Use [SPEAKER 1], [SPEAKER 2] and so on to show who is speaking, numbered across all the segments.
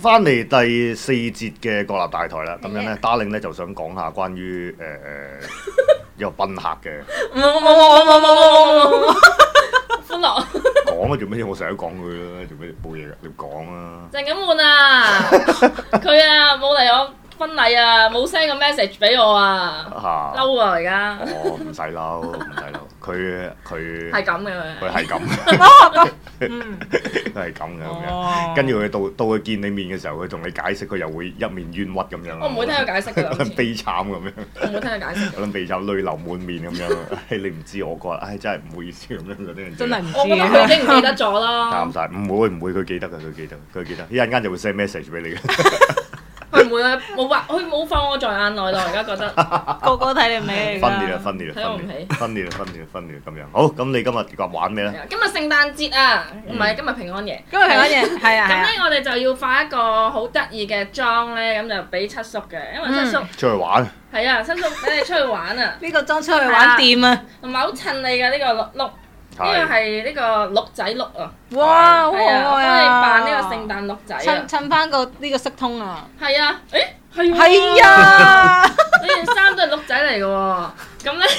[SPEAKER 1] 翻嚟第4節嘅國立大台啦，咁樣咧 ，Darling 咧就想講下關於有賓客嘅。
[SPEAKER 2] 冇，歡樂。
[SPEAKER 1] 講啊，做咩嘢？我成日都講佢啦，做咩冇嘢㗎？你講啊！
[SPEAKER 2] 鄭錦滿啊，佢啊冇嚟我婚禮啊，冇 send 個 message 俾我啊，嬲啊而家。
[SPEAKER 1] 哦，唔使嬲，唔使嬲，佢
[SPEAKER 2] 係咁嘅
[SPEAKER 1] 佢係咁，佢係咁嘅咁樣。跟住佢到佢見你面嘅時候，佢同你解釋，佢又會一面冤屈咁樣。
[SPEAKER 2] 我唔會聽佢解釋嘅。
[SPEAKER 1] 悲慘咁樣。
[SPEAKER 2] 我唔會聽佢解釋。
[SPEAKER 1] 我諗悲慘，淚流滿面咁樣。你唔知我覺得，真係唔好意思咁樣嗰啲人。
[SPEAKER 3] 真係唔知。
[SPEAKER 2] 我覺得佢已經唔記得咗啦。
[SPEAKER 1] 啱晒，唔會，佢記得㗎，佢記得，一陣間就會 send message 俾你嘅。
[SPEAKER 2] 佢唔會啊，佢冇放我在眼內咯，我而家覺得。
[SPEAKER 3] 個個睇你尾嚟㗎。
[SPEAKER 1] 分裂
[SPEAKER 2] 睇我唔起。
[SPEAKER 1] 分裂咁樣。好，咁你今日話玩咩咧？
[SPEAKER 2] 今日聖誕節啊，唔係今日平安夜。
[SPEAKER 3] 今日平安夜，係啊。
[SPEAKER 2] 咁咧，我哋就要化一個好得意嘅妝咧，咁就俾七叔嘅，因為七叔
[SPEAKER 1] 出去玩。
[SPEAKER 2] 係啊，七叔俾你出去玩啊。
[SPEAKER 3] 呢個妝出去玩掂啊！
[SPEAKER 2] 同埋好襯你嘅呢個碌。呢個係呢個鹿仔碌啊！
[SPEAKER 3] 哇，好可
[SPEAKER 2] 愛啊！幫你
[SPEAKER 3] 啊！
[SPEAKER 2] 扮呢個聖誕鹿仔啊！
[SPEAKER 3] 襯翻個呢個色通啊！
[SPEAKER 2] 係啊，誒係
[SPEAKER 3] 係啊！
[SPEAKER 2] 呢件衫都係鹿仔嚟嘅喎，咁咧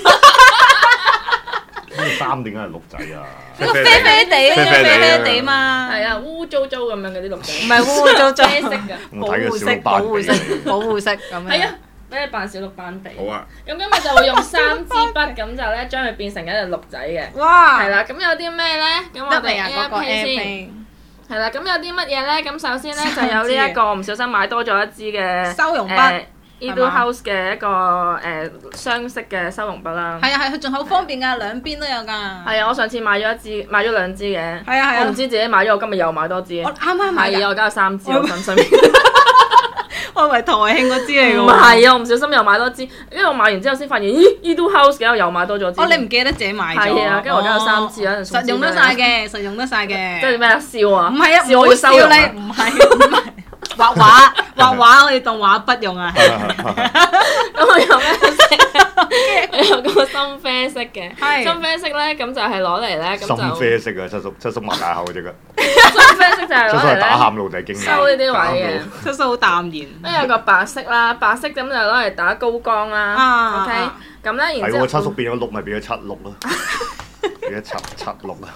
[SPEAKER 1] 呢件衫點解係鹿仔啊？
[SPEAKER 3] 呢個啡啡地，啡啡地嘛。
[SPEAKER 2] 係啊，污糟糟咁樣嗰啲鹿仔，
[SPEAKER 3] 唔係污糟糟，
[SPEAKER 2] 啡色嘅，
[SPEAKER 1] 我睇個小鹿斑比。
[SPEAKER 3] 保護色咁樣。
[SPEAKER 2] 係啊。俾你扮小鹿斑比。
[SPEAKER 1] 好啊！
[SPEAKER 2] 咁今日就會用3支筆，咁就咧將佢變成一隻鹿仔嘅。
[SPEAKER 3] 哇！
[SPEAKER 2] 係啦，咁有啲咩咧？咁我哋 A 先。係啦，咁有啲乜嘢咧？咁首先咧就有呢一個，我唔小心買多咗一支嘅
[SPEAKER 3] 收容筆。
[SPEAKER 2] Edo House 嘅一個雙色嘅收容筆啦。
[SPEAKER 3] 係啊係，佢仲好方便㗎，兩邊都有㗎。
[SPEAKER 2] 係啊，我上次買咗2支嘅。
[SPEAKER 3] 係啊係啊。
[SPEAKER 2] 我唔知自己買咗，我今日又買多支。
[SPEAKER 3] 我啱啱買。
[SPEAKER 2] 係啊，我加咗3支我身上面。
[SPEAKER 3] 我以為台慶嗰支嚟㗎喎。
[SPEAKER 2] 唔係啊，我唔小心又買多支，因為我買完之後先發現，咦 Edo House 嘅我又買多咗支。
[SPEAKER 3] 哦，你唔記得自己買咗？
[SPEAKER 2] 係啊，跟住我加咗3支啊，
[SPEAKER 3] 實用得晒嘅，實用得晒嘅。
[SPEAKER 2] 即係咩啊？笑啊？
[SPEAKER 3] 唔係啊，
[SPEAKER 2] 笑我要收容啊？
[SPEAKER 3] 唔係。畫畫我哋當畫筆用啊。
[SPEAKER 2] 咁我有咩色？我有個深啡色嘅，深啡色咧咁就係攞嚟咧咁就。
[SPEAKER 1] 深啡色啊，七叔擘大口隻㗎。
[SPEAKER 2] 深啡色就係攞嚟咧。
[SPEAKER 1] 打喊路定係驚？
[SPEAKER 2] 收呢啲位嘅。
[SPEAKER 3] 七叔好淡然。
[SPEAKER 2] 跟住有個白色啦，白色咁就攞嚟打高光啦。OK，咁咧然之後。
[SPEAKER 1] 係喎，七叔變咗6咪變咗76咯，變咗76啊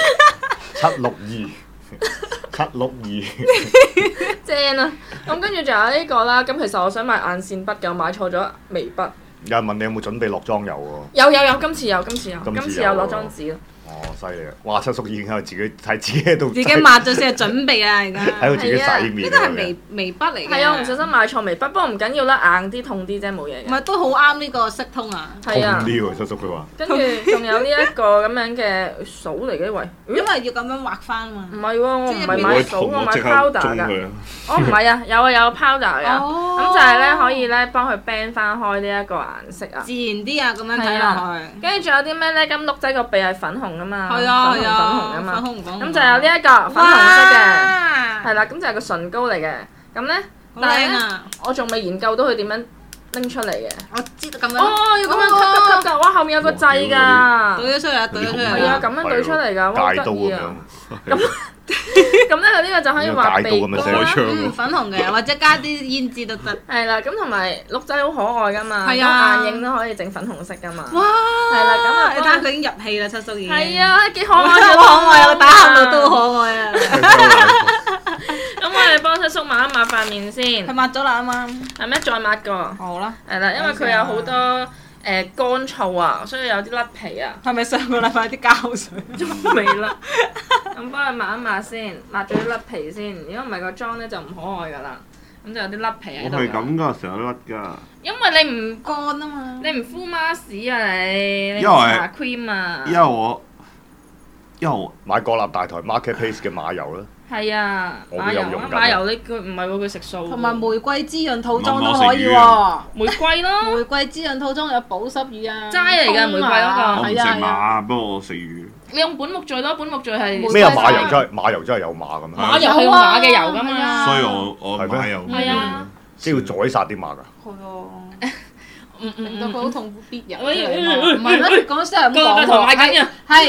[SPEAKER 1] ，762。762
[SPEAKER 2] 正啊！咁跟住仲有呢個啦，咁其實我想買眼線筆嘅，我買錯咗眉筆。
[SPEAKER 1] 有人問你有冇準備落妝油喎？
[SPEAKER 2] 有，今次有落妝紙咯。
[SPEAKER 1] 哦，犀利啊！哇，七叔已經喺度自己喺度。
[SPEAKER 3] 自己抹咗先，準備啊而家。
[SPEAKER 1] 喺度自己洗面。
[SPEAKER 3] 呢個係眉筆嚟嘅。
[SPEAKER 2] 係啊，我唔小心買錯眉筆，不過唔緊要啦，硬啲痛啲啫，冇嘢嘅。
[SPEAKER 3] 唔係都好啱呢個色通啊。
[SPEAKER 2] 係啊。
[SPEAKER 1] 痛啲喎，七叔佢話。
[SPEAKER 2] 跟住仲有呢一個咁樣嘅掃嚟嘅喂。
[SPEAKER 3] 因為要咁樣畫翻嘛。
[SPEAKER 2] 唔係喎，我唔係買掃，我買 powder 㗎。我唔係啊，有 powder 㗎。咁就係咧，可以咧幫佢 band 翻開呢一個顏色啊。
[SPEAKER 3] 自然啲啊，咁樣睇落去。
[SPEAKER 2] 跟住仲有啲咩咧？咁鹿仔個鼻係粉紅㗎嘛。
[SPEAKER 3] 係啊。
[SPEAKER 2] 粉紅啊嘛，
[SPEAKER 3] 咁
[SPEAKER 2] 就有呢一個粉紅色嘅，係啦，咁就係個唇膏嚟嘅，咁咧，但係咧，我仲未研究到佢點樣拎出嚟嘅。
[SPEAKER 3] 我知道咁樣。
[SPEAKER 2] 哦，要咁樣吸㗎，哇，後面有個掣㗎。
[SPEAKER 3] 倒咗出嚟，倒咗出嚟。
[SPEAKER 2] 係啊，咁樣倒出嚟㗎，哇，得意啊！咁咧，佢呢個就可以畫鼻光啦，
[SPEAKER 3] 粉紅嘅，或者加啲胭脂都得。
[SPEAKER 2] 係啦，咁同埋鹿仔好可愛㗎嘛，
[SPEAKER 3] 係啊，
[SPEAKER 2] 眼影都可以整粉紅色㗎嘛。
[SPEAKER 3] 哇！
[SPEAKER 2] 係啦，咁啊，
[SPEAKER 3] 你睇下佢已經入戲啦，七叔已經。
[SPEAKER 2] 係啊，幾可愛，
[SPEAKER 3] 好可愛啊！打喊路都好可愛啊！
[SPEAKER 2] 咁我哋幫七叔抹一抹塊面先。
[SPEAKER 3] 佢抹咗啦，啱啱。
[SPEAKER 2] 係咩？再抹過。
[SPEAKER 3] 好啦。
[SPEAKER 2] 係啦，因為佢有好多乾燥啊，所以有啲甩皮啊。
[SPEAKER 3] 係咪上個禮拜啲膠水？
[SPEAKER 2] 仲未甩。咁幫佢抹一抹先，抹咗啲甩皮先。如果唔係個妝咧就唔可愛㗎啦。咁就有啲甩皮喺度。
[SPEAKER 4] 我係咁㗎，成日甩㗎。
[SPEAKER 2] 因為你唔
[SPEAKER 3] 乾啊嘛。
[SPEAKER 2] 你唔敷 mask 啊你唔搽 cream 啊。
[SPEAKER 4] 因為我
[SPEAKER 1] 買國立大台 Marketplace 嘅馬油啦。
[SPEAKER 2] 係啊，馬油啊，馬油你佢唔係喎，佢食素。
[SPEAKER 3] 同埋玫瑰滋潤套裝都可以喎。
[SPEAKER 2] 玫瑰咯。玫
[SPEAKER 3] 瑰滋潤套裝有保濕魚啊。
[SPEAKER 2] 齋嚟㗎玫瑰嗰個。
[SPEAKER 4] 我唔食馬，不過我食魚。
[SPEAKER 2] 你用本木罪咯，本木罪係。
[SPEAKER 1] 咩啊？馬油真係有馬咁
[SPEAKER 2] 馬油係用馬嘅油㗎嘛。
[SPEAKER 4] 所以我馬油。
[SPEAKER 2] 係啊。
[SPEAKER 1] 即係要宰殺啲馬㗎。
[SPEAKER 3] 係啊。
[SPEAKER 2] 令
[SPEAKER 3] 到佢好痛苦必有。
[SPEAKER 2] 唔係
[SPEAKER 3] 咩？講聲唔好講
[SPEAKER 2] 喎。係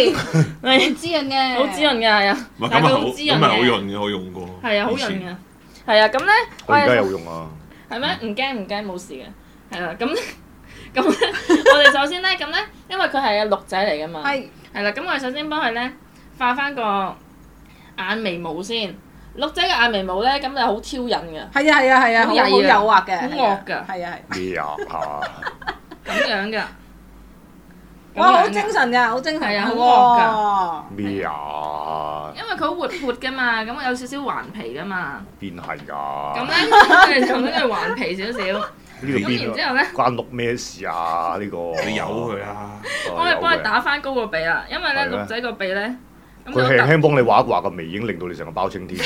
[SPEAKER 3] 係滋潤嘅。
[SPEAKER 2] 好滋潤㗎係啊。
[SPEAKER 4] 咁咪好潤嘅，我用過。
[SPEAKER 2] 係啊，好潤㗎。 係啊，咁咧
[SPEAKER 1] 我而家有用啊。
[SPEAKER 2] 係咩？唔驚冇事嘅。係啦，咁咧我哋首先咧咁咧，因為佢係鹿仔嚟噶嘛。係啦，咁我哋首先幫佢咧化翻個眼眉毛先。鹿仔嘅眼眉毛咧，咁就好挑釁嘅。
[SPEAKER 3] 係啊，好誘惑嘅，
[SPEAKER 2] 好惡㗎。
[SPEAKER 3] 係啊。
[SPEAKER 1] 咩啊？
[SPEAKER 2] 咁樣㗎。
[SPEAKER 3] 哇！好精神㗎，好精神。
[SPEAKER 2] 係啊，好惡㗎。
[SPEAKER 1] 咩啊？
[SPEAKER 2] 因為佢好活潑㗎嘛，咁有少少環皮㗎嘛。
[SPEAKER 1] 邊係㗎？
[SPEAKER 2] 咁咧，我哋就等佢環皮少少。
[SPEAKER 1] 呢度邊
[SPEAKER 2] 然之後咧，
[SPEAKER 1] 關鹿咩事啊？呢個
[SPEAKER 4] 你由佢啦。
[SPEAKER 2] 我哋幫佢打翻高個鼻啦，因為咧鹿仔個鼻咧，
[SPEAKER 1] 佢輕輕幫你畫一畫個眉，已經令到你成個包青天。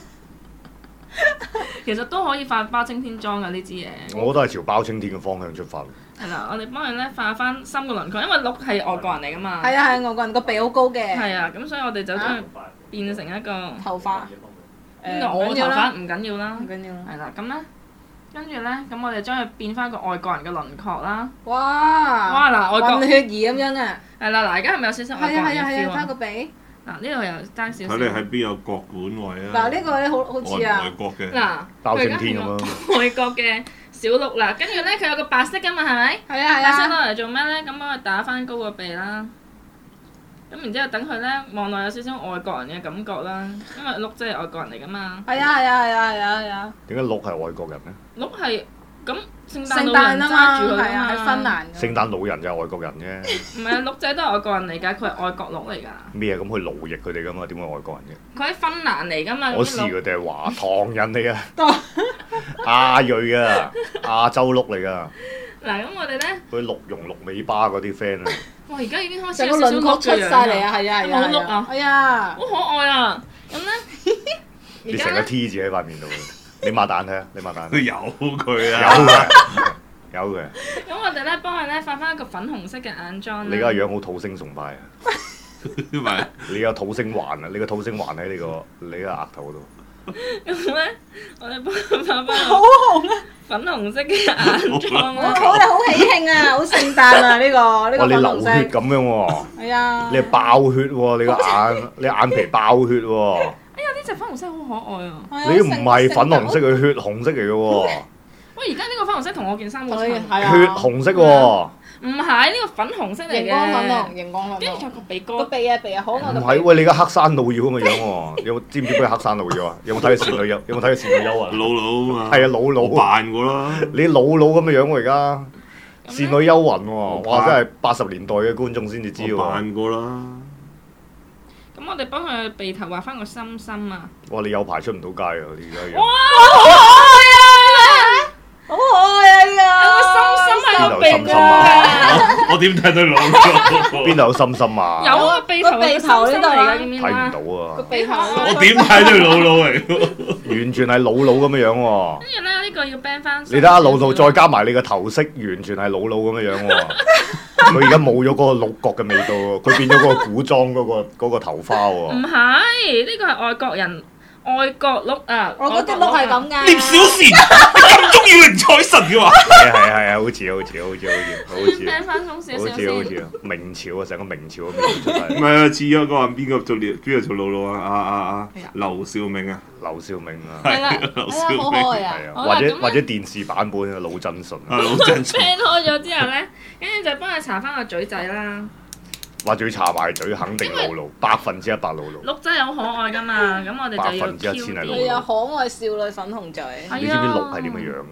[SPEAKER 2] 其實都可以化包青天妝㗎呢支嘢。
[SPEAKER 1] 我都係朝包青天嘅方向出發。
[SPEAKER 2] 係啦，我哋幫佢咧化翻深個輪廓，因為鹿係外國人嚟㗎嘛。
[SPEAKER 3] 係啊，外國人個鼻好高嘅。
[SPEAKER 2] 係啊，咁所以我哋就將佢變成一個
[SPEAKER 3] 頭髮。
[SPEAKER 2] 我頭髮唔緊要啦。
[SPEAKER 3] 唔緊要。
[SPEAKER 2] 係啦，咁咧，跟住咧，咁我哋將佢變翻個外國人嘅輪廓啦。
[SPEAKER 3] 哇！
[SPEAKER 2] 嗱，外國
[SPEAKER 3] 混血兒咁樣啊！
[SPEAKER 2] 係啦，嗱，而家係咪有少少外國人嘅 feel 啊？
[SPEAKER 3] 翻個鼻。
[SPEAKER 2] 嗱，呢度又爭少少。
[SPEAKER 4] 睇你喺邊個國本位啊？
[SPEAKER 3] 嗱，呢個咧好似啊。
[SPEAKER 4] 外國嘅。
[SPEAKER 2] 嗱，
[SPEAKER 1] 包青天咁咯。
[SPEAKER 2] 外國嘅小鹿啦，跟住咧佢有個白色㗎嘛，係咪？
[SPEAKER 3] 係啊。
[SPEAKER 2] 白色攞嚟做咩咧？咁幫佢打翻高個鼻啦。咁然之後等佢咧望落有少少外國人嘅感覺啦，因為鹿仔係外國人嚟㗎嘛。
[SPEAKER 3] 係啊。
[SPEAKER 1] 點解鹿係外國人咧？
[SPEAKER 2] 鹿係咁聖誕老人揸住佢
[SPEAKER 3] 係啊，喺芬蘭。
[SPEAKER 1] 聖誕老人就係外國人啫。
[SPEAKER 2] 唔係啊，鹿仔都係外國人嚟㗎，佢係外國鹿嚟㗎。
[SPEAKER 1] 咩啊？咁佢奴役佢哋㗎嘛？點解外國人嘅？
[SPEAKER 2] 佢喺芬蘭嚟㗎嘛。
[SPEAKER 1] 我試佢哋係華唐人嚟㗎，亞裔啊，亞洲鹿嚟㗎。
[SPEAKER 2] 嗱，咁我哋咧，
[SPEAKER 1] 佢鹿茸鹿尾巴嗰啲 friend 啊。
[SPEAKER 2] 哇！而家已經開始
[SPEAKER 3] 成個輪廓出晒嚟啊！係啊。
[SPEAKER 2] 好鹿啊！
[SPEAKER 3] 係啊。
[SPEAKER 2] 好可愛啊！咁咧，
[SPEAKER 1] 你成個 T 字喺塊面度，你擘蛋睇下，你擘蛋。
[SPEAKER 4] 由佢啊！
[SPEAKER 1] 有嘅。
[SPEAKER 2] 咁我哋咧幫佢咧化翻一個粉紅色嘅眼妝。
[SPEAKER 1] 你而家樣好土星崇拜啊！
[SPEAKER 4] 唔係。
[SPEAKER 1] 你有土星環啊！你個土星環喺你個額頭度。
[SPEAKER 2] 咁咧，我哋幫佢化翻
[SPEAKER 3] 好紅啊！
[SPEAKER 2] 粉紅色嘅眼妝啊！
[SPEAKER 3] 好喜慶啊！好聖誕啊！呢個
[SPEAKER 1] 哇！你流血咁樣喎。
[SPEAKER 3] 係啊。
[SPEAKER 1] 你係爆血喎！你個你眼皮爆血喎。
[SPEAKER 2] 哎呀！呢隻粉紅色好可愛啊！
[SPEAKER 1] 你唔係粉紅色，佢血紅色嚟嘅喎。
[SPEAKER 2] 喂！而家呢個粉紅色同我件衫好襯。
[SPEAKER 1] 血紅色喎。
[SPEAKER 2] 唔係呢個粉紅色嚟嘅。
[SPEAKER 3] 熒光粉。
[SPEAKER 2] 跟住仲有個鼻哥。
[SPEAKER 3] 個鼻啊好啊！
[SPEAKER 1] 唔係喂，你而家黑山老妖咁嘅樣喎，知唔知咩黑山老妖啊？有冇睇《倩女幽》？有冇睇《倩女幽魂》啊？
[SPEAKER 4] 老啊嘛。
[SPEAKER 1] 係啊，老
[SPEAKER 4] 扮過啦。
[SPEAKER 1] 你老咁嘅樣喎而家，《倩女幽魂》喎，哇！真係80年代嘅觀眾先至知喎。
[SPEAKER 4] 扮過啦。
[SPEAKER 2] 咁我哋幫佢鼻頭畫翻個心心啊！
[SPEAKER 1] 哇！你有排出唔到街啊！你而家
[SPEAKER 2] 哇！好可愛啊！
[SPEAKER 3] 好可愛啊！呢個。
[SPEAKER 2] 有個心心喺個鼻
[SPEAKER 1] 邊度有心心啊？
[SPEAKER 4] 我點睇到老咗？
[SPEAKER 1] 邊度有心心啊？
[SPEAKER 2] 有啊，鼻頭呢度嚟㗎，見唔見啊？
[SPEAKER 1] 睇唔到啊！
[SPEAKER 3] 個鼻頭。
[SPEAKER 4] 我點睇到老嚟？
[SPEAKER 1] 完全係老咁嘅樣喎。
[SPEAKER 2] 跟住咧，呢個要 band 翻。
[SPEAKER 1] 你睇下老老，再加埋你個頭飾，完全係老咁嘅樣喎。佢而家冇咗嗰個鹿角嘅味道喎，佢變咗嗰個古裝嗰個頭花喎。
[SPEAKER 2] 唔係，呢個係外國人。外國鹿啊！
[SPEAKER 3] 我嗰啲鹿係咁㗎。
[SPEAKER 4] 聶小倩，你咁中意寧采臣嘅話？
[SPEAKER 1] 係，好似。
[SPEAKER 2] 聽翻鬆少少先。
[SPEAKER 1] 好似明朝啊，成個明朝嘅面出嚟。
[SPEAKER 4] 唔係啊，似咗個話邊個做老老啊？劉兆銘啊。
[SPEAKER 1] 劉兆銘啊。
[SPEAKER 2] 係啦。
[SPEAKER 4] 劉兆銘
[SPEAKER 3] 啊。
[SPEAKER 1] 或者電視版本嘅魯振順。
[SPEAKER 4] 魯振順。
[SPEAKER 2] 聽開咗之後咧，跟住就幫佢搽翻個嘴仔啦。
[SPEAKER 1] 話仲要搽埋嘴，肯定老老，100%老老。
[SPEAKER 2] 鹿仔好可愛㗎嘛，咁我哋就要挑。
[SPEAKER 1] 100%係老老。
[SPEAKER 3] 你有可愛少女粉紅嘴。
[SPEAKER 1] 你知唔知鹿係點嘅樣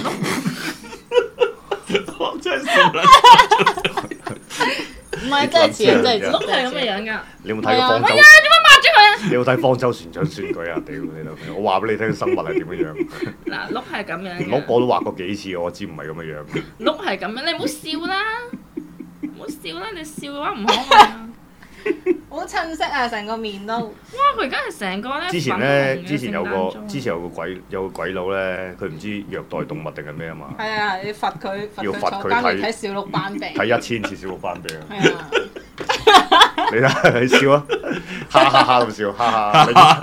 [SPEAKER 1] 㗎？
[SPEAKER 4] 我真係笑啦！
[SPEAKER 3] 唔係真係似，真係似。
[SPEAKER 2] 鹿係咁嘅樣㗎。
[SPEAKER 1] 你有冇睇過方舟？
[SPEAKER 2] 哎呀！點解抹咗佢啊？
[SPEAKER 1] 你有睇方舟船長選舉啊？屌你老味！我話俾你聽，生物係點嘅樣。
[SPEAKER 2] 嗱，鹿係咁樣。
[SPEAKER 1] 鹿我都畫過幾次，我知唔係咁嘅樣。
[SPEAKER 2] 鹿係咁樣，你唔好笑啦！唔好笑啦！你笑嘅話唔可愛啊！
[SPEAKER 3] 好襯色啊！成個面都。哇！
[SPEAKER 2] 佢而家係成個咧。
[SPEAKER 1] 之前有個鬼佬咧，佢唔知虐待動物定係咩啊嘛。
[SPEAKER 3] 係啊！你罰佢
[SPEAKER 1] 要罰佢
[SPEAKER 3] 睇小鹿斑病。
[SPEAKER 1] 睇1000次小鹿斑病。
[SPEAKER 3] 係啊。
[SPEAKER 1] 你睇你笑啊！哈哈哈咁笑，哈哈！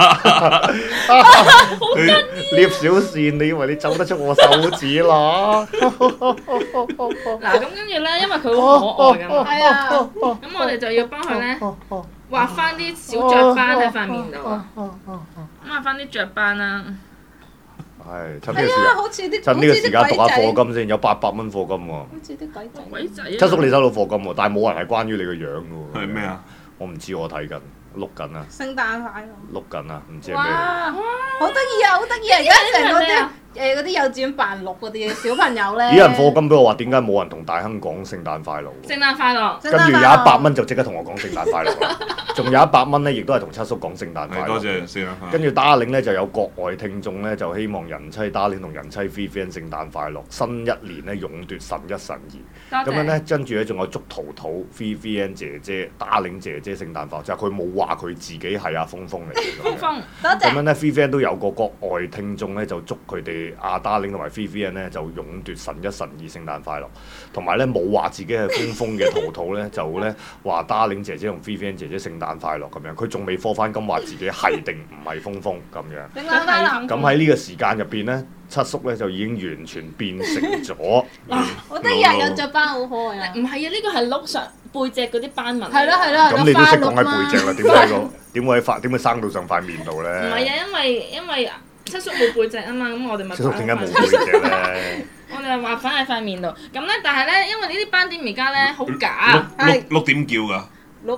[SPEAKER 1] 聶小倩，你以為你走得出我手指啦？
[SPEAKER 2] 嗱，咁跟住咧，因為佢好可愛㗎嘛。
[SPEAKER 3] 係啊。
[SPEAKER 2] 咁我哋就要幫佢咧畫翻啲小雀斑喺塊面度啊。咁畫翻啲雀斑啦。
[SPEAKER 1] 係趁呢個時間讀下課金先，有800蚊課金喎。好
[SPEAKER 3] 似啲
[SPEAKER 2] 鬼仔。
[SPEAKER 1] 七叔你收到課金喎，但係冇人係關於你個樣嘅喎。
[SPEAKER 4] 係咩啊？
[SPEAKER 1] 我唔知，我睇緊，碌緊啊。
[SPEAKER 3] 聖誕快樂！
[SPEAKER 1] 碌緊啊，唔知係咩。
[SPEAKER 3] 哇！好得意啊，好得意啊！而家成嗰啲嗰啲幼稚園扮鹿嗰啲小朋友咧。
[SPEAKER 1] 有人課金俾我話，點解冇人同大亨講聖誕快樂？
[SPEAKER 2] 聖誕快樂！
[SPEAKER 1] 跟住有100蚊就即刻同我講聖誕快樂啦。仲有100蚊咧，亦都係同七叔講聖誕快樂。
[SPEAKER 4] 多謝聖誕快樂。
[SPEAKER 1] 跟住 Darling 咧就有國外聽眾咧，就希望人妻 Darling 同人妻 Vivian 聖誕快樂，新一年咧勇奪神一神二。咁樣咧，跟住咧仲有祝圖圖 Vivian 姐姐、Darling 姐姐聖誕快樂，就係佢冇話佢自己係阿峰峰嚟嘅。
[SPEAKER 2] 峰峰，
[SPEAKER 3] 多謝。
[SPEAKER 1] 咁樣咧 Vivian 都有個國外聽眾咧，就祝佢哋阿 Darling 同埋 Vivian 咧就勇奪神一神二聖誕快樂，同埋咧冇話自己係峰峰嘅圖圖咧，就咧話 Darling 姐姐同 Vivian 姐姐聖誕快樂咁樣，佢仲未課翻金話自己係定唔係峰峰咁樣。
[SPEAKER 3] 聖誕快樂！
[SPEAKER 1] 咁喺呢個時間入邊咧，七叔咧就已經完全變成咗。
[SPEAKER 3] 我覺得人有雀斑好可愛啊！
[SPEAKER 2] 唔係啊，呢個係碌上背脊嗰啲斑紋。
[SPEAKER 3] 係咯係咯。
[SPEAKER 1] 咁你都識講喺背脊啦，點會生到上塊面度咧？
[SPEAKER 2] 唔係啊，因為七叔冇背脊啊嘛，咁我哋咪。
[SPEAKER 1] 七叔點解冇背脊咧？
[SPEAKER 2] 我哋畫翻喺塊面度，咁咧，但係咧，因為呢啲斑點而家咧好假。
[SPEAKER 4] 碌點叫㗎？
[SPEAKER 3] 碌。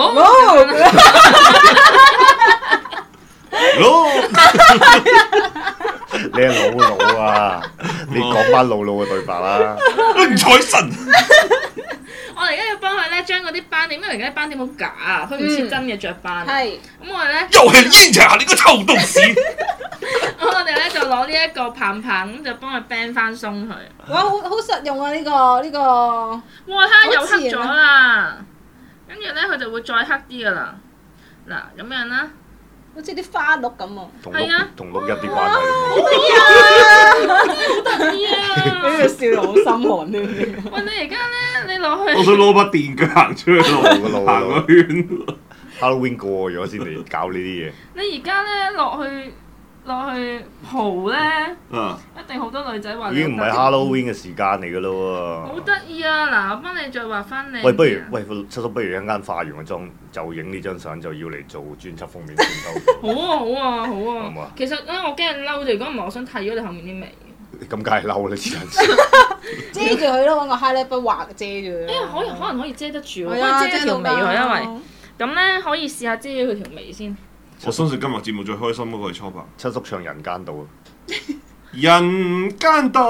[SPEAKER 1] 你係老佬啊！你講翻老佬嘅對白啦。
[SPEAKER 4] 財神。
[SPEAKER 2] 我哋而家要幫佢咧將嗰啲斑點，因為而家啲斑點好假啊，佢唔似真嘅雀斑。
[SPEAKER 3] 係。
[SPEAKER 2] 咁我哋咧。
[SPEAKER 4] 又係煙茶，你個臭東屎！
[SPEAKER 2] 咁我哋咧就攞呢一個棒棒，咁就幫佢 band 翻鬆佢。
[SPEAKER 3] 哇！好實用啊！呢個。
[SPEAKER 2] 哇！睇下又黑咗啦，跟住咧佢就會再黑啲噶啦。嗱，咁樣啦。
[SPEAKER 3] 好似啲花鹿咁喎，
[SPEAKER 1] 同鹿一啲關係
[SPEAKER 2] 都冇。好得意啊！
[SPEAKER 3] 呢個笑容好心寒添。
[SPEAKER 2] 喂，你而家咧，你落去。
[SPEAKER 4] 我想攞把電鋸行出去路，行個圈。
[SPEAKER 1] Halloween 過咗先嚟搞呢啲嘢。
[SPEAKER 2] 你而家咧落去蒲咧，一定好多女仔話你。
[SPEAKER 1] 已經唔係 Halloween 嘅時間嚟㗎咯喎。
[SPEAKER 2] 好得意啊！嗱，我幫你再畫翻你。
[SPEAKER 1] 喂，七叔，不如一陣間化完個妝就影呢張相，就要嚟做專輯封面先
[SPEAKER 2] 好啊！
[SPEAKER 1] 好啊！
[SPEAKER 2] 其實咧，我驚你嬲，如果唔係，我想剃咗你後面啲眉。
[SPEAKER 1] 咁梗係嬲啦！
[SPEAKER 3] 遮住佢咯，揾個 highlight 筆畫遮住佢。
[SPEAKER 2] 可能可以遮得住喎，可以遮條眉佢，因為咁咧可以試下遮咗佢條眉先。
[SPEAKER 4] 我相信今日節目最開心嗰個係初白。
[SPEAKER 1] 七叔唱《人間道》。
[SPEAKER 4] 人間道。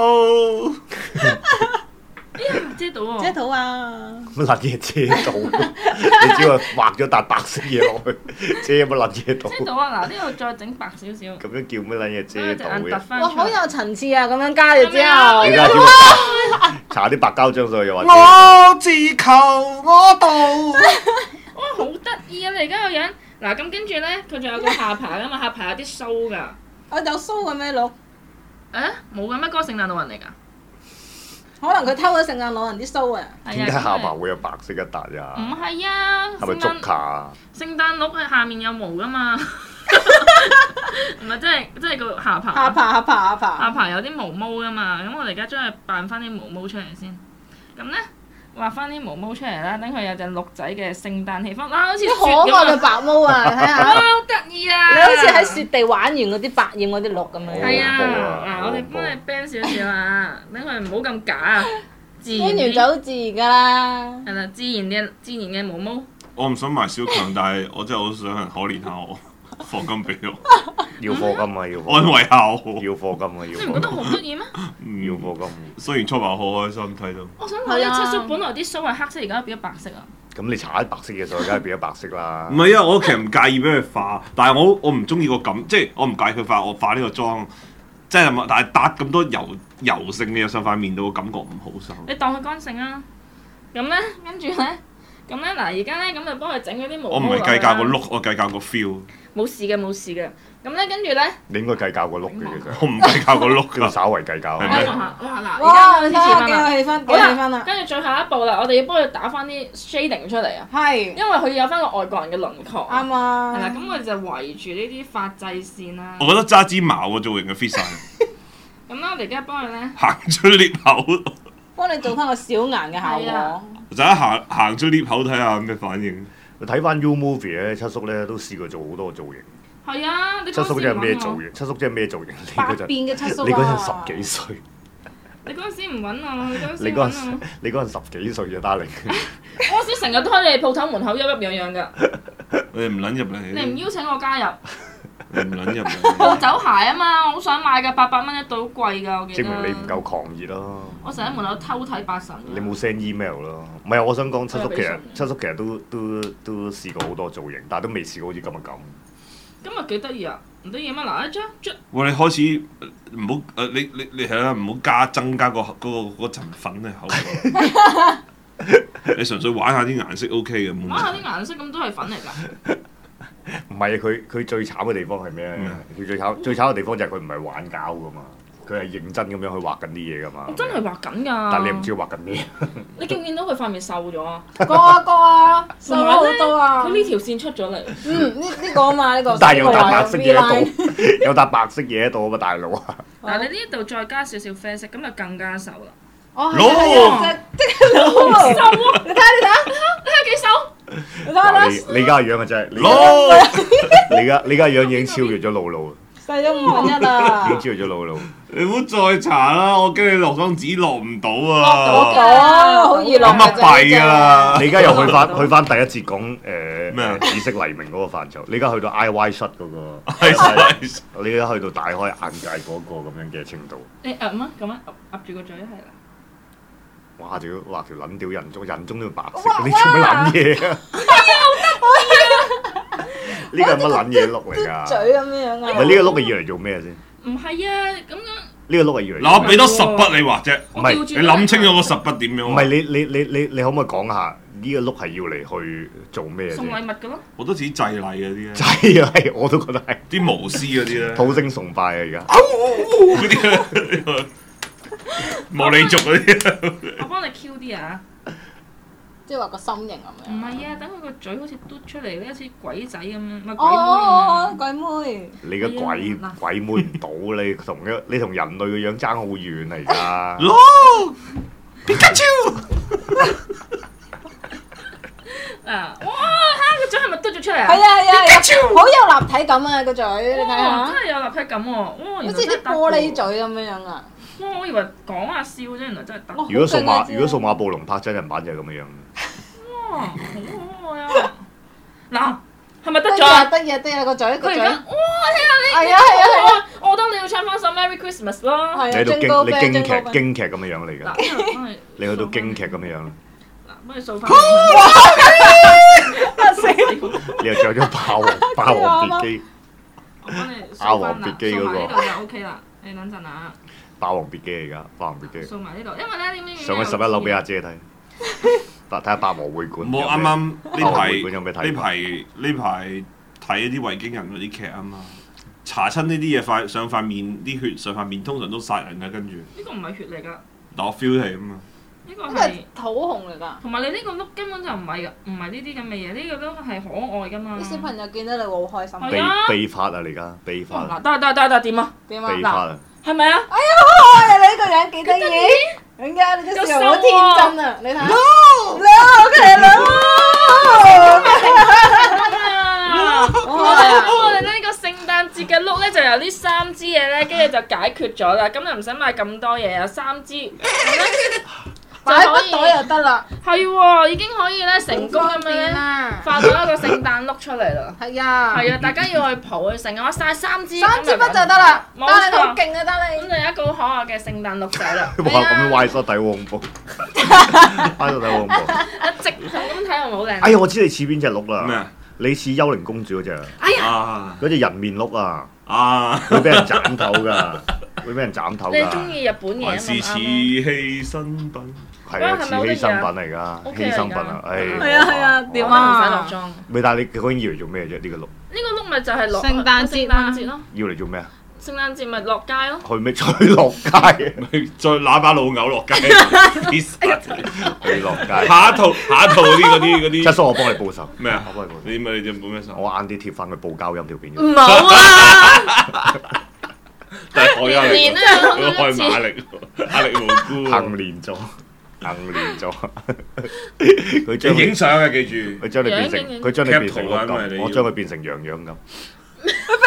[SPEAKER 2] 遮到喎！
[SPEAKER 3] 遮到啊！
[SPEAKER 1] 乜撚嘢遮到？你只係畫咗笪白色嘢落去，遮乜撚嘢到？
[SPEAKER 2] 遮到啊！嗱，呢度再整白少少。
[SPEAKER 1] 咁樣叫乜撚嘢遮到嘅？
[SPEAKER 3] 哇！好有層次啊！咁樣加咗之後，
[SPEAKER 1] 你睇搽啲白膠漿上去又話。
[SPEAKER 4] 我自求我道。
[SPEAKER 2] 哇！好得意啊！你而家個樣。嗱，咁跟住咧，佢仲有個下巴噶嘛，下巴有啲鬚㗎。
[SPEAKER 3] 我有鬚嘅咩鹿？
[SPEAKER 2] 冇嘅咩？嗰個聖誕老人嚟㗎。
[SPEAKER 3] 可能佢偷咗聖誕老人啲鬚啊！
[SPEAKER 1] 點解下巴會有白色一笪呀？
[SPEAKER 2] 唔係啊！
[SPEAKER 1] 係咪竹卡啊？
[SPEAKER 2] 聖誕鹿係下面有毛㗎嘛？唔係，即係個下巴。下巴有啲毛毛㗎嘛？咁我哋而家將佢扮翻啲毛毛出嚟先。咁咧。畫翻啲毛毛出嚟啦，等佢有隻鹿仔嘅聖誕氣氛。哇，好似雪咁
[SPEAKER 3] 可愛嘅白毛啊！睇下，
[SPEAKER 2] 哇，好得意啊！
[SPEAKER 3] 你好似喺雪地玩完嗰啲白染嗰啲鹿咁樣。
[SPEAKER 2] 係啊，嗱，我哋幫你 band 少少啊，等佢唔好咁假啊，自然。
[SPEAKER 3] band 完就好自然㗎啦。
[SPEAKER 2] 係啦，自然嘅毛毛。
[SPEAKER 4] 我唔想賣小強，但係我真係好想人可憐下我，課金俾我。
[SPEAKER 1] 要課金啊！要
[SPEAKER 4] 安慰下我。
[SPEAKER 1] 要課金啊！要。
[SPEAKER 2] 你唔覺得好得意咩？
[SPEAKER 1] 要課金。
[SPEAKER 4] 雖然初白好開心睇到。
[SPEAKER 2] 我想話呢七叔本來啲鬚係黑色，而家變咗白色啊！
[SPEAKER 1] 咁你搽啲白色嘅，所以梗係變咗白色啦。
[SPEAKER 4] 唔係啊，我其實唔介意俾佢化，但係我唔中意個感，即係我唔介意佢化，我化呢個妝，即係但係搭咁多油性嘅嘢上塊面度，感覺唔好受。
[SPEAKER 2] 你當佢乾性啊！咁咧，跟住咧，咁咧嗱，而家咧咁就幫佢整嗰啲毛毛。
[SPEAKER 4] 我唔係計較個 look，我計較個 feel。
[SPEAKER 2] 冇事嘅，冇事嘅。咁咧，跟住咧，
[SPEAKER 1] 你應該計較個 look 嘅其實。
[SPEAKER 4] 我唔計較個 look
[SPEAKER 1] 㗎，稍為計較。
[SPEAKER 2] 哇嗱，而家開始
[SPEAKER 3] 幾有氣氛，幾有氣氛啦！
[SPEAKER 2] 跟住最後一步啦，我哋要幫佢打翻啲 shading 出嚟啊。
[SPEAKER 3] 係。
[SPEAKER 2] 因為佢要有翻個外國人嘅輪廓。
[SPEAKER 3] 啱啊。
[SPEAKER 2] 係啦，咁我哋就圍住呢啲髮際線啦。
[SPEAKER 4] 我覺得揸支矛個造型嘅 fit 晒。
[SPEAKER 2] 咁啦，我哋而家幫佢咧。
[SPEAKER 4] 行出 lift 口。
[SPEAKER 3] 幫你做翻個小顏嘅效果。
[SPEAKER 4] 就一行出 lift 口睇下咩反應。
[SPEAKER 1] 睇翻 U Movie 咧，七叔咧都試過做好多造型。
[SPEAKER 2] 係啊，你
[SPEAKER 1] 七叔真係咩造
[SPEAKER 2] 型？
[SPEAKER 1] 型？七叔真係咩造型？你
[SPEAKER 3] 百
[SPEAKER 1] 嗰陣，
[SPEAKER 3] 變嘅七叔啊！
[SPEAKER 1] 你嗰陣十幾歲，
[SPEAKER 2] 你嗰陣時唔揾我，你嗰陣時
[SPEAKER 1] 你嗰陣時
[SPEAKER 2] 揾我。
[SPEAKER 1] 你嗰陣十幾歲啊，Darling。
[SPEAKER 2] 我嗰時成日都喺你鋪頭門口鬱鬱樣樣㗎，
[SPEAKER 4] 你唔撚入嚟，
[SPEAKER 2] 你唔邀請我加入。
[SPEAKER 4] 你唔撚入嚟，
[SPEAKER 2] 暴走鞋啊嘛，我好想買㗎，800蚊一對好貴㗎，我記得。
[SPEAKER 1] 證明你唔夠狂熱咯。
[SPEAKER 2] 我成日喺門口偷睇八神。
[SPEAKER 1] 你冇 send email 咯？唔係，我想講七叔其實
[SPEAKER 2] 我有俾
[SPEAKER 1] 都試過好多造型，但係都未試過好似今日咁。
[SPEAKER 2] 今日幾得意啊！唔得意咩？嗱，一張
[SPEAKER 4] 喂，你開始唔好你係啦，唔好增加嗰層粉喺口度。你純粹玩下啲顏色 OK 嘅，冇
[SPEAKER 2] 玩下
[SPEAKER 4] 問題。
[SPEAKER 2] 啲顏色咁都係粉嚟㗎。
[SPEAKER 1] 唔係佢最慘嘅地方係咩？佢最慘嘅地方就係佢唔係玩膠噶嘛，佢係認真咁樣去畫緊啲嘢噶嘛。
[SPEAKER 2] 我真係畫緊㗎。
[SPEAKER 1] 但係你唔知佢畫緊咩？
[SPEAKER 2] 你見唔見到佢塊面瘦咗啊？
[SPEAKER 3] 個啊，瘦咗好多啊！
[SPEAKER 2] 佢呢條線出咗嚟。
[SPEAKER 3] 呢個啊嘛，呢個。
[SPEAKER 1] 但係有笪白色嘢喺度，有笪白色嘢喺度啊嘛，大佬啊！
[SPEAKER 2] 嗱，你呢度再加少少啡色，咁就更加瘦啦。
[SPEAKER 3] 哦，
[SPEAKER 4] 攞
[SPEAKER 3] 即係攞
[SPEAKER 2] 瘦喎！
[SPEAKER 3] 你睇下，
[SPEAKER 2] 你睇幾瘦？
[SPEAKER 3] 你睇下，
[SPEAKER 1] 你而家個樣啊真係，
[SPEAKER 4] 攞
[SPEAKER 1] 你而家樣已經超越咗露露，
[SPEAKER 3] 細咗5分1啦
[SPEAKER 1] 已經。超越咗露露。
[SPEAKER 4] 你唔好再搽啦，我驚你落張紙落唔到啊！
[SPEAKER 3] 哦，好易落
[SPEAKER 4] 咁啊弊㗎啦！
[SPEAKER 1] 你而家又去翻第一節講
[SPEAKER 4] 咩啊
[SPEAKER 1] 紫色黎明嗰個範疇，你而家去到 IY shut 嗰個，
[SPEAKER 4] 係
[SPEAKER 1] 你而家去到大開眼界嗰個咁樣嘅程度。
[SPEAKER 2] 你噏啊，咁啊噏住個嘴係啦。
[SPEAKER 1] 哇！仲要畫條撚屌人中都要白色，你做乜撚嘢啊？呢個係乜撚嘢碌嚟㗎？
[SPEAKER 3] 嘴咁樣啊！
[SPEAKER 1] 唔係呢個碌係要嚟做咩先？
[SPEAKER 2] 唔係啊，咁樣。
[SPEAKER 1] 呢個碌係要嚟
[SPEAKER 4] 嗱，我俾多10筆你畫啫，
[SPEAKER 1] 唔係
[SPEAKER 4] 你諗清楚個10筆點樣？
[SPEAKER 1] 唔係你可唔可以講下呢個碌係要嚟去做咩
[SPEAKER 2] 送禮
[SPEAKER 1] 先？
[SPEAKER 2] 物嘅咯。
[SPEAKER 4] 好多似祭禮嗰啲咧，
[SPEAKER 1] 係啊係，我都覺得係
[SPEAKER 4] 啲巫師嗰啲咧，
[SPEAKER 1] 土星崇拜啊而家。
[SPEAKER 4] 嗰啲咧，魔利族嗰啲。
[SPEAKER 2] 我幫你 Q 啲啊。
[SPEAKER 3] 即係話個心形咁樣。
[SPEAKER 2] 唔係啊，等佢個嘴好似嘟出嚟咧，好似鬼仔咁樣，唔係鬼妹咁
[SPEAKER 3] 哦，
[SPEAKER 2] 樣。
[SPEAKER 3] 鬼妹。
[SPEAKER 1] 你個鬼妹唔到，你同人類嘅樣爭好遠嚟㗎。
[SPEAKER 4] 攞皮卡丘，
[SPEAKER 2] 啊！哇！嚇個嘴係咪嘟咗出嚟啊？
[SPEAKER 3] 係啊係啊，好有立體感啊個嘴，你睇
[SPEAKER 2] 哇！
[SPEAKER 3] 下
[SPEAKER 2] 真，係有立體感喎。哇！
[SPEAKER 3] 好
[SPEAKER 2] 原來
[SPEAKER 3] 似啲
[SPEAKER 2] 真係得
[SPEAKER 3] 玻璃
[SPEAKER 2] 喎。
[SPEAKER 3] 嘴咁樣啊！
[SPEAKER 2] 哇！我以為講下笑啫，原來真係得。
[SPEAKER 3] 哇
[SPEAKER 1] 如果
[SPEAKER 3] 好勁啊
[SPEAKER 1] 數碼暴龍拍真人版就係咁樣樣。
[SPEAKER 2] 哇！好可愛啊！嗱，係咪得
[SPEAKER 3] 得
[SPEAKER 2] 咗啊？
[SPEAKER 3] 啊得啊個嘴個嘴。
[SPEAKER 2] 佢而家哇！聽下你。
[SPEAKER 3] 係啊係啊係啊！
[SPEAKER 2] 我覺得你要唱翻首 Merry Christmas 咯。
[SPEAKER 3] 係啊，
[SPEAKER 1] 你喺度
[SPEAKER 3] Jingle
[SPEAKER 1] 你
[SPEAKER 3] Bell，
[SPEAKER 1] 京劇
[SPEAKER 3] Jingle Bell
[SPEAKER 1] 京劇咁樣樣嚟㗎。
[SPEAKER 2] 嗱，
[SPEAKER 1] 你去到京劇咁樣樣，
[SPEAKER 2] 嗱，幫你掃翻。
[SPEAKER 1] 你又着咗霸王別姬，
[SPEAKER 2] 我幫你
[SPEAKER 1] 霸王
[SPEAKER 2] 掃翻啦，
[SPEAKER 1] 別姬嗰個
[SPEAKER 2] 掃埋呢度就 OK 啦。你等陣啊，
[SPEAKER 1] 霸王別姬嚟㗎，霸王別姬。
[SPEAKER 2] 掃埋呢度，因為咧點解
[SPEAKER 1] 上去11樓俾阿姐睇，睇下百和會館。
[SPEAKER 4] 冇啱啱
[SPEAKER 1] 百和會館有咩睇？
[SPEAKER 4] 呢排睇一啲維京人嗰啲劇啊嘛，搽親呢啲嘢上塊面啲血上塊面通常都殺人㗎，跟住
[SPEAKER 2] 呢個唔係血嚟㗎，
[SPEAKER 4] 但我 feel 係啊嘛。
[SPEAKER 2] 呢個
[SPEAKER 3] 呢個係
[SPEAKER 2] 係。
[SPEAKER 3] 土紅嚟㗎。
[SPEAKER 2] 同埋你呢個 look 根本就唔係㗎，唔係呢啲咁嘅嘢，呢個都係可愛㗎嘛。
[SPEAKER 3] 啲小朋友見到你會好開心。
[SPEAKER 2] 係啊
[SPEAKER 1] 秘法啊！你而家秘法
[SPEAKER 2] 嗱，得點啊？
[SPEAKER 3] 點啊？
[SPEAKER 1] 秘法啊！
[SPEAKER 2] 係咪啊？
[SPEAKER 3] 哎呀，好可愛啊！你呢個樣幾得意，點解你啲笑容好天真啊？你睇下
[SPEAKER 2] 我哋呢個聖誕節嘅 look 咧就由呢3支嘢咧，跟住就解決咗啦。咁就唔使買咁多嘢，有3支，
[SPEAKER 3] 擺筆袋又得啦。
[SPEAKER 2] 係喎，已經可以咧成功咁樣咧化到一個聖誕 look 出嚟啦。
[SPEAKER 3] 係啊，
[SPEAKER 2] 係啊，大家要去蒲去成，我晒3支
[SPEAKER 3] 3支筆就得啦。
[SPEAKER 2] 冇
[SPEAKER 3] 得你好
[SPEAKER 2] 錯，
[SPEAKER 3] 勁啊！得
[SPEAKER 2] 咁
[SPEAKER 3] 你。
[SPEAKER 2] 就有一個好可愛嘅聖誕 look 仔啦。
[SPEAKER 1] 哇！咁樣歪梳底好恐怖，歪梳底好恐怖。
[SPEAKER 2] 一直咁睇係咪好靚？
[SPEAKER 1] 哎呀，我知你似邊隻鹿啦。
[SPEAKER 4] 咩啊？
[SPEAKER 1] 你似幽靈公主嗰隻，
[SPEAKER 2] 哎呀，
[SPEAKER 4] 啊
[SPEAKER 1] 嗰隻人面鹿啊，
[SPEAKER 4] 啊！
[SPEAKER 1] 會俾人斬頭㗎，會俾人斬頭㗎。
[SPEAKER 2] 你中意日本嘢啊
[SPEAKER 4] 還是慈
[SPEAKER 2] 嘛？
[SPEAKER 4] 禧新品，
[SPEAKER 1] 係啊，似犧牲品嚟㗎，
[SPEAKER 2] OK
[SPEAKER 1] 犧牲品啊！唉，
[SPEAKER 3] 係啊係啊點
[SPEAKER 2] 點啊？唔使落
[SPEAKER 3] 啊？
[SPEAKER 2] 妝。
[SPEAKER 1] 咪但係你究竟要嚟做咩啫？呢個鹿
[SPEAKER 2] 呢個 look 咪就係落
[SPEAKER 3] 聖誕節
[SPEAKER 2] 聖誕節咯，
[SPEAKER 1] 要嚟做咩啊？
[SPEAKER 2] 聖誕節咪落街咯。
[SPEAKER 1] 去咩？去落街，
[SPEAKER 4] 再揦把老牛落街，
[SPEAKER 1] 去落街。
[SPEAKER 4] 下一套嗰啲
[SPEAKER 1] 七叔，我幫你報仇。
[SPEAKER 4] 咩啊？
[SPEAKER 1] 我幫你報仇。
[SPEAKER 4] 你咪你冇咩手？
[SPEAKER 1] 我晏啲貼翻佢報交音條片。
[SPEAKER 2] 唔好啊！
[SPEAKER 4] 但係開壓力
[SPEAKER 2] 年
[SPEAKER 4] 喎，
[SPEAKER 2] 年啊
[SPEAKER 4] 開馬力喎，壓力無辜喎。
[SPEAKER 1] 行練咗，佢將
[SPEAKER 4] 你影相啊，記住。
[SPEAKER 1] 佢將你變成
[SPEAKER 2] 影
[SPEAKER 1] 佢將你變成鹿
[SPEAKER 4] capture 啊因為
[SPEAKER 1] 咁，
[SPEAKER 4] 你要
[SPEAKER 1] 我將佢變成羊羊咁。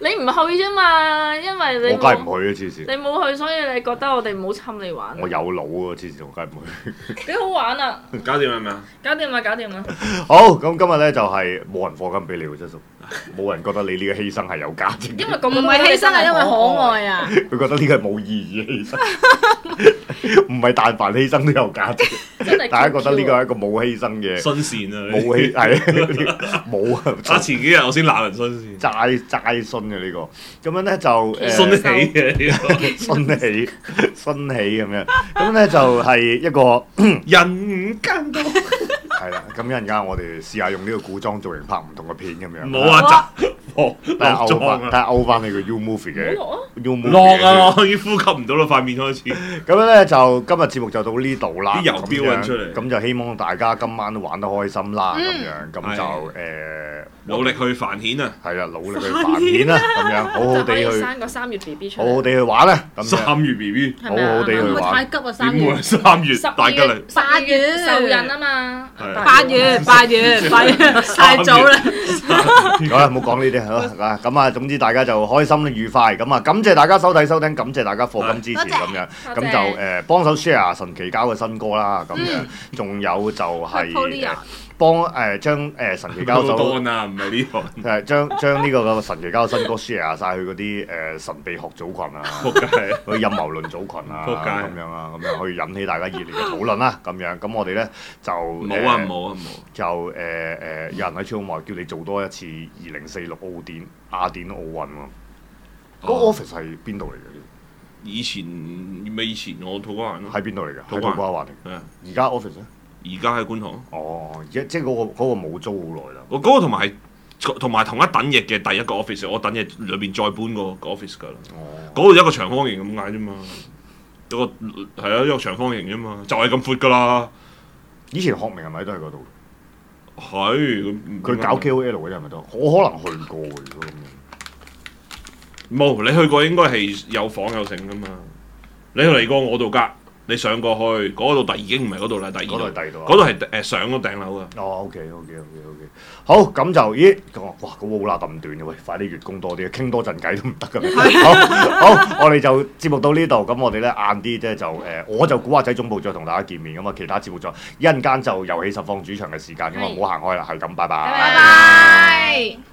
[SPEAKER 2] 你唔去啫嘛，因為你
[SPEAKER 1] 我梗係唔去啊！黐線，
[SPEAKER 2] 你冇去，所以你覺得我哋唔好侵你玩。
[SPEAKER 1] 我有腦啊！黐線，我梗係唔去。
[SPEAKER 2] 幾好玩啊！
[SPEAKER 4] 搞掂係咪啊？
[SPEAKER 2] 搞掂啦，搞掂啦！
[SPEAKER 1] 好，咁今日咧就係冇人課金俾你喎，真叔，冇人覺得你呢個犧牲係有價值嘅。
[SPEAKER 2] 因為咁
[SPEAKER 3] 唔係犧牲係因為可愛啊！
[SPEAKER 1] 佢覺得呢個係冇意義嘅犧牲，唔係但凡犧牲都有價值。大家覺得呢個係一個冇犧牲嘅
[SPEAKER 4] 新善啊！
[SPEAKER 1] 冇犧係冇啊！
[SPEAKER 4] 前幾日我先鬧人新善，
[SPEAKER 1] 齋信嘅呢個，咁樣咧就
[SPEAKER 4] 信起嘅呢個，
[SPEAKER 1] 信起咁樣，咁咧就係一個
[SPEAKER 4] 人間都
[SPEAKER 1] 係啦。咁一陣間我哋試下用呢個古裝造型拍唔同嘅片咁樣。
[SPEAKER 4] 冇啊！
[SPEAKER 1] 睇下勾翻你個 U Movie 嘅 U Movie
[SPEAKER 4] 落啊！我已經呼吸唔到啦，塊面開始。
[SPEAKER 1] 咁樣咧就今日節目就到呢度啦。
[SPEAKER 4] 啲油標揾出嚟，
[SPEAKER 1] 咁就希望大家今晚都玩得開心啦。咁樣咁就
[SPEAKER 4] 努力去繁衍啊！
[SPEAKER 1] 係啦，努力去繁衍啦。咁樣好好地去
[SPEAKER 2] 生個3月 BB 出嚟，
[SPEAKER 1] 好好地去玩啦。咁
[SPEAKER 4] 3月 BB，
[SPEAKER 1] 好好地去
[SPEAKER 3] 會唔會太
[SPEAKER 1] 玩。
[SPEAKER 3] 急啊
[SPEAKER 4] 點
[SPEAKER 3] ？3月
[SPEAKER 4] 會3月大吉利
[SPEAKER 3] ？8月
[SPEAKER 2] 受孕啊嘛
[SPEAKER 3] ，8月太早啦。
[SPEAKER 1] 好啦，唔好講呢啲好咁啊，總之大家就開心愉快咁啊，感謝大家收睇收聽，感謝大家課金支持咁樣，咁就幫手 share 神奇交嘅新歌啦，咁樣，仲有就係幫將神奇交手
[SPEAKER 4] 啊，唔係呢個
[SPEAKER 1] 將呢個神奇交嘅新歌 share 晒去嗰啲神秘學組群啊，
[SPEAKER 4] 仆街，
[SPEAKER 1] 嗰啲陰謀論組群啊，咁樣啊，咁樣去引起大家熱烈嘅討論啦，咁樣，咁我哋咧就
[SPEAKER 4] 冇
[SPEAKER 1] 就有人喺超話叫你做多一次2046雅典奧運喎，嗰個 office 係邊度嚟嘅？
[SPEAKER 4] 以前我土瓜灣咯，
[SPEAKER 1] 喺邊度嚟㗎？喺土瓜灣。而家 office 咧？
[SPEAKER 4] 而家喺觀塘。
[SPEAKER 1] 哦，即係嗰個冇租好耐啦。
[SPEAKER 4] 我嗰個同埋同一等翼嘅第一個 office，我等翼裏邊再搬個 office 㗎啦。嗰度一個長方形咁解啫嘛，一個長方形啫嘛，就係咁闊㗎啦。
[SPEAKER 1] 以前學明係咪都喺嗰度？
[SPEAKER 4] 係
[SPEAKER 1] 佢搞 KOL 嗰啲係咪都？我可能去過喎，如果咁樣。
[SPEAKER 4] 冇，你去過應該係有房有剩㗎嘛。你嚟過我度㗎，你上過去嗰度已經唔係嗰度啦，第二度。嗰度係上個頂樓㗎。哦，OK。
[SPEAKER 1] 好，咁就哇，個烏啦咁短嘅喂，快啲月供多啲，傾多陣偈都唔得㗎。好，我哋就節目到呢度，咁我哋咧晏啲咧就我就古惑仔總部再同大家見面咁啊，其他節目再一陣間就遊戲實況主場嘅時間咁啊，唔好行開啦，係咁，拜拜。